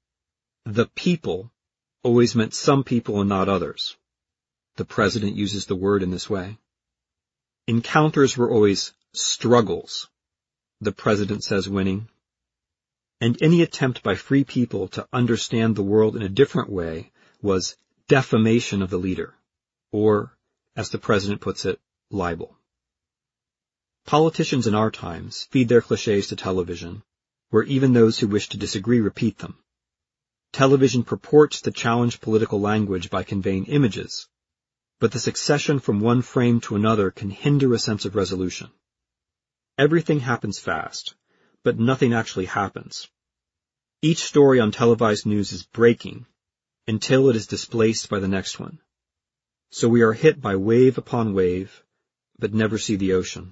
The people always meant some people and not others. The president uses the word in this way. Encounters were always struggles. The president says winning. And any attempt by free people to understand the world in a different way was defamation of the leader, or, as the president puts it, libel. Politicians in our times feed their clichés to television, where even those who wish to disagree repeat them. Television purports to challenge political language by conveying images, but the succession from one frame to another can hinder a sense of resolution. Everything happens fast, but nothing actually happens. Each story on televised news is breaking until it is displaced by the next one. So we are hit by wave upon wave, but never see the ocean.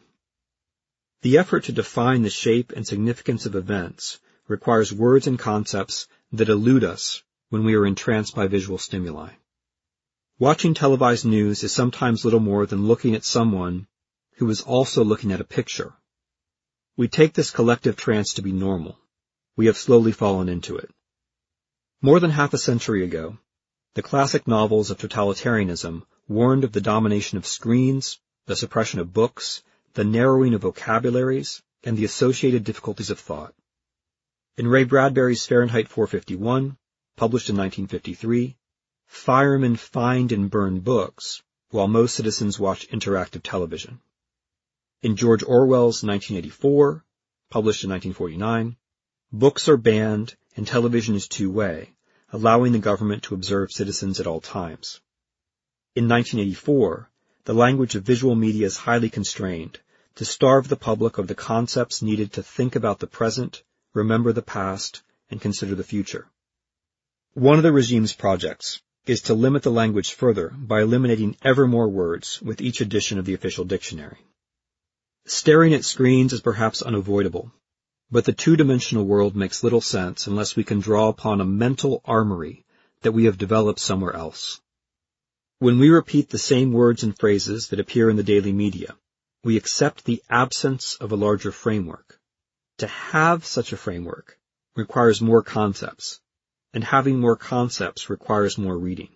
The effort to define the shape and significance of events requires words and concepts that elude us when we are entranced by visual stimuli. Watching televised news is sometimes little more than looking at someone who is also looking at a picture. We take this collective trance to be normal. We have slowly fallen into it. More than half a century ago, the classic novels of totalitarianism warned of the domination of screens, the suppression of books, the narrowing of vocabularies, and the associated difficulties of thought. In Ray Bradbury's Fahrenheit four fifty-one, published in nineteen fifty-three, firemen find and burn books, while most citizens watch interactive television. In George Orwell's nineteen eighty-four, published in nineteen forty-nine, books are banned and television is two-way, allowing the government to observe citizens at all times. In nineteen eighty-four, the language of visual media is highly constrained to starve the public of the concepts needed to think about the present, remember the past, and consider the future. One of the regime's projects is to limit the language further by eliminating ever more words with each edition of the official dictionary. Staring at screens is perhaps unavoidable, but the two-dimensional world makes little sense unless we can draw upon a mental armory that we have developed somewhere else. When we repeat the same words and phrases that appear in the daily media, we accept the absence of a larger framework. To have such a framework requires more concepts, and having more concepts requires more reading.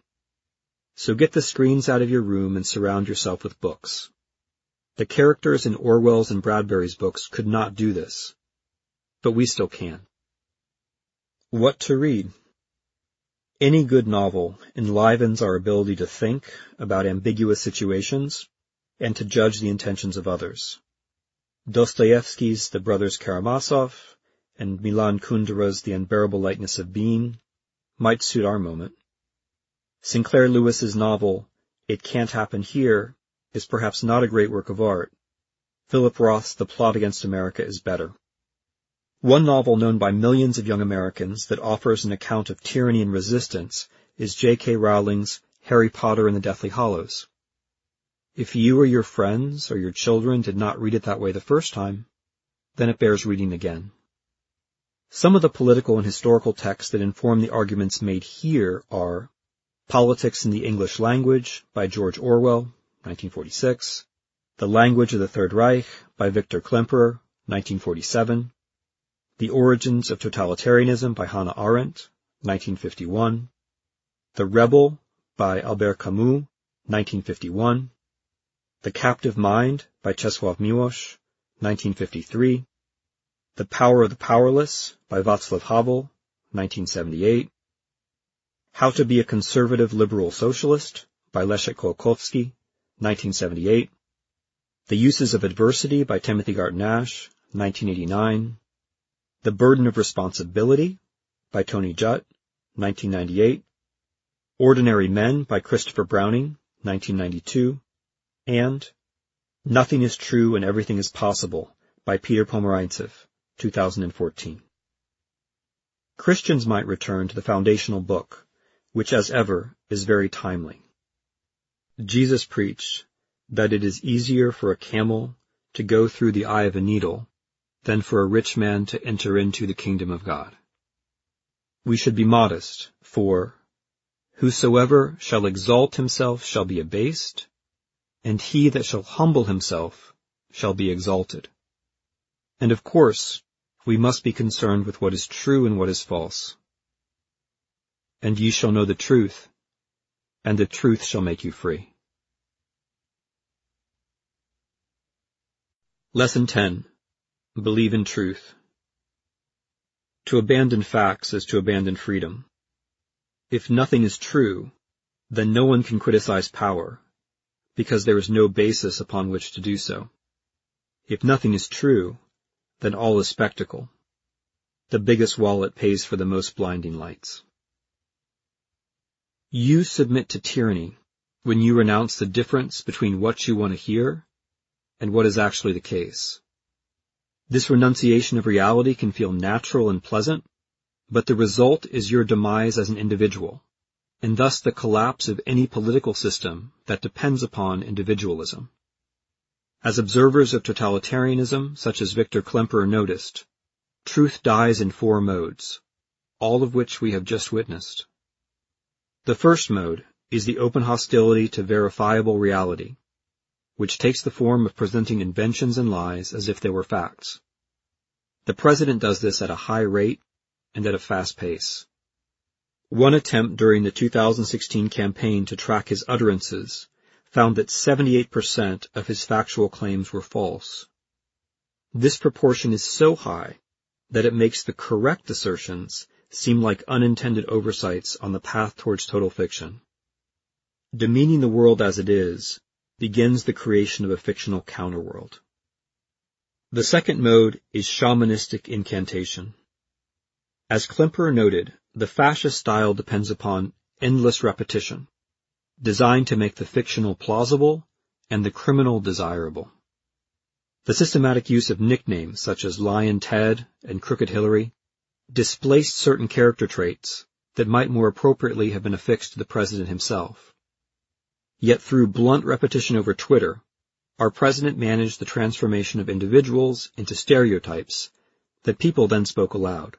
So get the screens out of your room and surround yourself with books. The characters in Orwell's and Bradbury's books could not do this, but we still can. What to read? Any good novel enlivens our ability to think about ambiguous situations and to judge the intentions of others. Dostoevsky's The Brothers Karamazov and Milan Kundera's The Unbearable Lightness of Being might suit our moment. Sinclair Lewis's novel It Can't Happen Here is perhaps not a great work of art. Philip Roth's The Plot Against America is better. One novel known by millions of young Americans that offers an account of tyranny and resistance is J K Rowling's Harry Potter and the Deathly Hallows. If you or your friends or your children did not read it that way the first time, then it bears reading again. Some of the political and historical texts that inform the arguments made here are Politics in the English Language by George Orwell, nineteen forty-six, The Language of the Third Reich by Victor Klemperer, nineteen forty-seven, The Origins of Totalitarianism by Hannah Arendt, nineteen fifty-one, The Rebel by Albert Camus, nineteen fifty-one, The Captive Mind by Czesław Miłosz, nineteen fifty-three, The Power of the Powerless by Václav Havel, nineteen seventy-eight, How to be a Conservative Liberal Socialist by Leszek Kolakowski, nineteen seventy-eight, The Uses of Adversity by Timothy Garton Nash, nineteen eighty-nine, The Burden of Responsibility by Tony Judt, nineteen ninety-eight, Ordinary Men by Christopher Browning, nineteen ninety-two, and Nothing is True and Everything is Possible by Peter Pomerantsev, two thousand fourteen. Christians might return to the foundational book, which as ever is very timely. Jesus preached that it is easier for a camel to go through the eye of a needle than for a rich man to enter into the kingdom of God. We should be modest, for whosoever shall exalt himself shall be abased, and he that shall humble himself shall be exalted. And of course, we must be concerned with what is true and what is false. And ye shall know the truth, and the truth shall make you free. Lesson ten. Believe in truth. To abandon facts is to abandon freedom. If nothing is true, then no one can criticize power, because there is no basis upon which to do so. If nothing is true, then all is spectacle. The biggest wallet pays for the most blinding lights. You submit to tyranny when you renounce the difference between what you want to hear and what is actually the case. This renunciation of reality can feel natural and pleasant, but the result is your demise as an individual, and thus the collapse of any political system that depends upon individualism. As observers of totalitarianism, such as Victor Klemperer noticed, truth dies in four modes, all of which we have just witnessed. The first mode is the open hostility to verifiable reality, which takes the form of presenting inventions and lies as if they were facts. The president does this at a high rate and at a fast pace. One attempt during the two thousand sixteen campaign to track his utterances found that seventy-eight percent of his factual claims were false. This proportion is so high that it makes the correct assertions seem like unintended oversights on the path towards total fiction. Demeaning the world as it is begins the creation of a fictional counterworld. The second mode is shamanistic incantation. As Klemperer noted, the fascist style depends upon endless repetition, designed to make the fictional plausible and the criminal desirable. The systematic use of nicknames such as Lion Ted and Crooked Hillary displaced certain character traits that might more appropriately have been affixed to the president himself. Yet through blunt repetition over Twitter, our president managed the transformation of individuals into stereotypes that people then spoke aloud.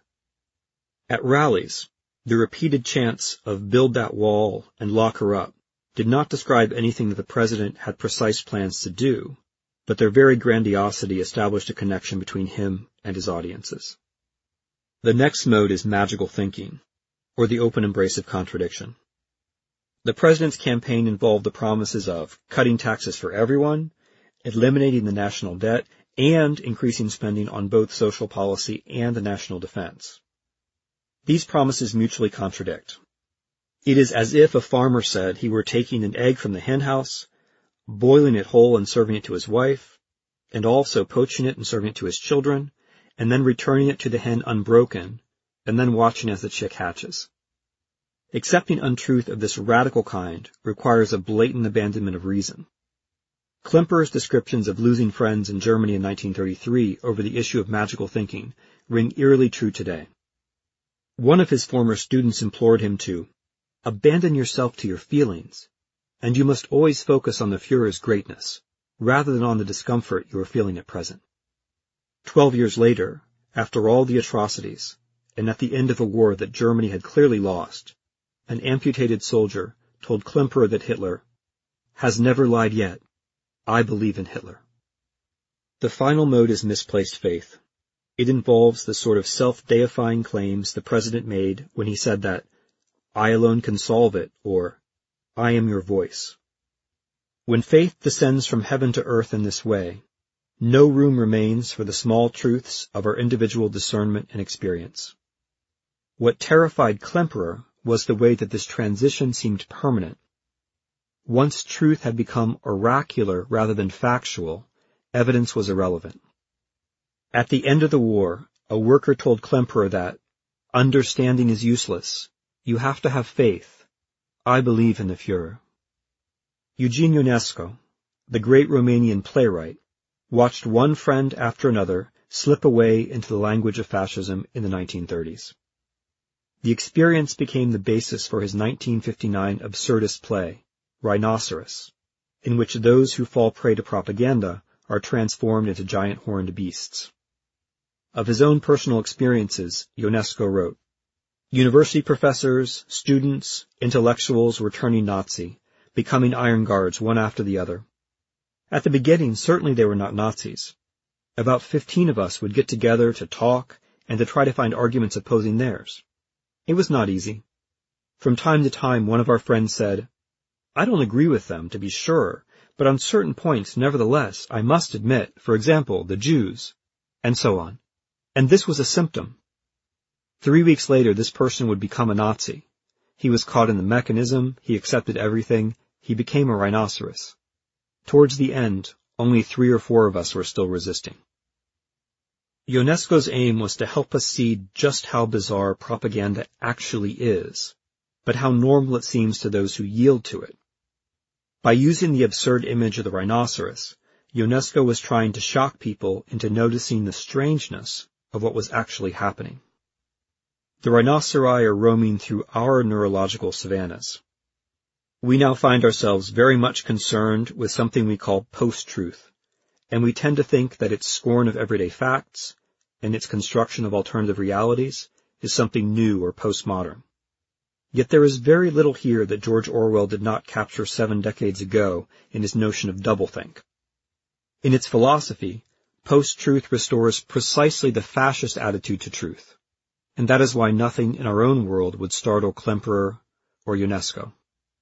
At rallies, the repeated chants of "build that wall" and "lock her up" did not describe anything that the president had precise plans to do, but their very grandiosity established a connection between him and his audiences. The next mode is magical thinking, or the open embrace of contradiction. The president's campaign involved the promises of cutting taxes for everyone, eliminating the national debt, and increasing spending on both social policy and the national defense. These promises mutually contradict. It is as if a farmer said he were taking an egg from the hen house, boiling it whole and serving it to his wife, and also poaching it and serving it to his children, and then returning it to the hen unbroken, and then watching as the chick hatches. Accepting untruth of this radical kind requires a blatant abandonment of reason. Klemperer's descriptions of losing friends in Germany in nineteen thirty-three over the issue of magical thinking ring eerily true today. One of his former students implored him to abandon yourself to your feelings, and you must always focus on the Führer's greatness, rather than on the discomfort you are feeling at present. Twelve years later, after all the atrocities, and at the end of a war that Germany had clearly lost, an amputated soldier told Klemperer that Hitler has never lied yet. I believe in Hitler. The final mode is misplaced faith. It involves the sort of self-deifying claims the president made when he said that I alone can solve it, or I am your voice. When faith descends from heaven to earth in this way, no room remains for the small truths of our individual discernment and experience. What terrified Klemperer was the way that this transition seemed permanent. Once truth had become oracular rather than factual, evidence was irrelevant. At the end of the war, a worker told Klemperer that understanding is useless. You have to have faith. I believe in the Führer. Eugen Ionesco, the great Romanian playwright, watched one friend after another slip away into the language of fascism in the nineteen thirties. The experience became the basis for his nineteen fifty-nine absurdist play, Rhinoceros, in which those who fall prey to propaganda are transformed into giant horned beasts. Of his own personal experiences, Ionesco wrote, "University professors, students, intellectuals were turning Nazi, becoming Iron Guards one after the other. At the beginning, certainly they were not Nazis. About fifteen of us would get together to talk and to try to find arguments opposing theirs. It was not easy. From time to time, one of our friends said, 'I don't agree with them, to be sure, but on certain points, nevertheless, I must admit, for example, the Jews,' and so on. And this was a symptom. Three weeks later, this person would become a Nazi. He was caught in the mechanism, he accepted everything, he became a rhinoceros. Towards the end, only three or four of us were still resisting." Ionesco's aim was to help us see just how bizarre propaganda actually is, but how normal it seems to those who yield to it. By using the absurd image of the rhinoceros, Ionesco was trying to shock people into noticing the strangeness of what was actually happening. The rhinoceri are roaming through our neurological savannas. We now find ourselves very much concerned with something we call post-truth, and we tend to think that its scorn of everyday facts and its construction of alternative realities is something new or postmodern. Yet there is very little here that George Orwell did not capture seven decades ago in his notion of doublethink. In its philosophy, post-truth restores precisely the fascist attitude to truth, and that is why nothing in our own world would startle Klemperer or Ionesco.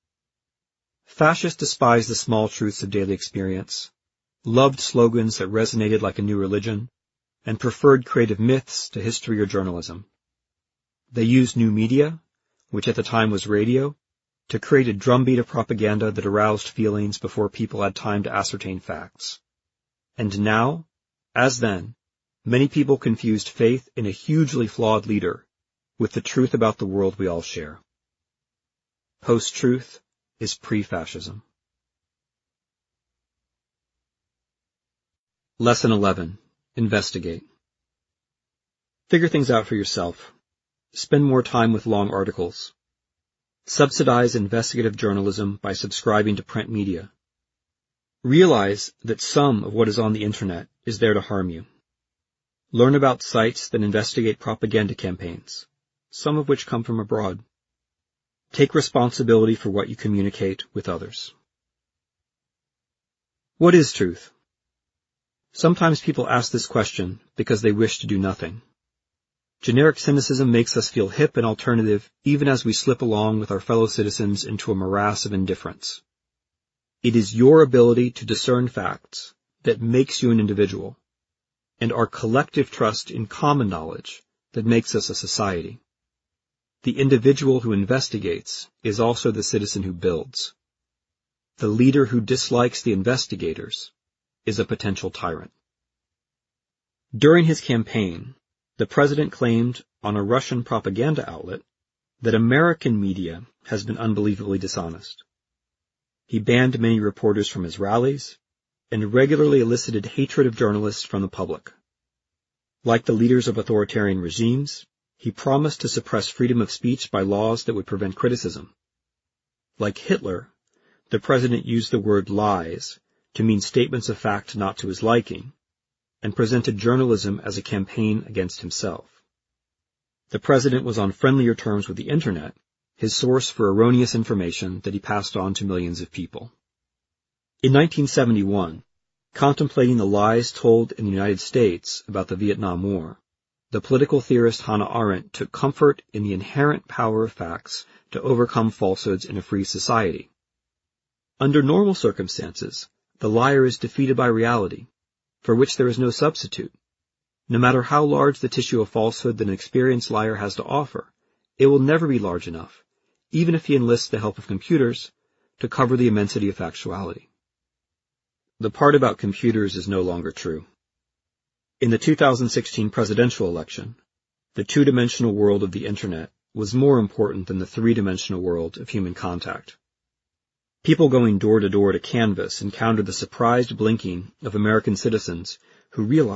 Fascists despised the small truths of daily experience, loved slogans that resonated like a new religion, and preferred creative myths to history or journalism. They used new media, which at the time was radio, to create a drumbeat of propaganda that aroused feelings before people had time to ascertain facts. And now, as then, many people confused faith in a hugely flawed leader with the truth about the world we all share. Post-truth is pre-fascism. Lesson eleven. Investigate. Figure things out for yourself. Spend more time with long articles. Subsidize investigative journalism by subscribing to print media. Realize that some of what is on the internet is there to harm you. Learn about sites that investigate propaganda campaigns, some of which come from abroad. Take responsibility for what you communicate with others. What is truth? Sometimes people ask this question because they wish to do nothing. Generic cynicism makes us feel hip and alternative even as we slip along with our fellow citizens into a morass of indifference. It is your ability to discern facts that makes you an individual, and our collective trust in common knowledge that makes us a society. The individual who investigates is also the citizen who builds. The leader who dislikes the investigators is a potential tyrant. During his campaign, the president claimed on a Russian propaganda outlet that American media has been unbelievably dishonest. He banned many reporters from his rallies and regularly elicited hatred of journalists from the public. Like the leaders of authoritarian regimes, he promised to suppress freedom of speech by laws that would prevent criticism. Like Hitler, the president used the word lies to mean statements of fact not to his liking, and presented journalism as a campaign against himself. The president was on friendlier terms with the Internet, his source for erroneous information that he passed on to millions of people. In nineteen seventy-one, contemplating the lies told in the United States about the Vietnam War, the political theorist Hannah Arendt took comfort in the inherent power of facts to overcome falsehoods in a free society. Under normal circumstances, the liar is defeated by reality, for which there is no substitute. No matter how large the tissue of falsehood that an experienced liar has to offer, it will never be large enough, even if he enlists the help of computers, to cover the immensity of factuality. The part about computers is no longer true. In the two thousand sixteen presidential election, the two-dimensional world of the Internet was more important than the three-dimensional world of human contact. People going door to door to canvass encountered the surprised blinking of American citizens who realized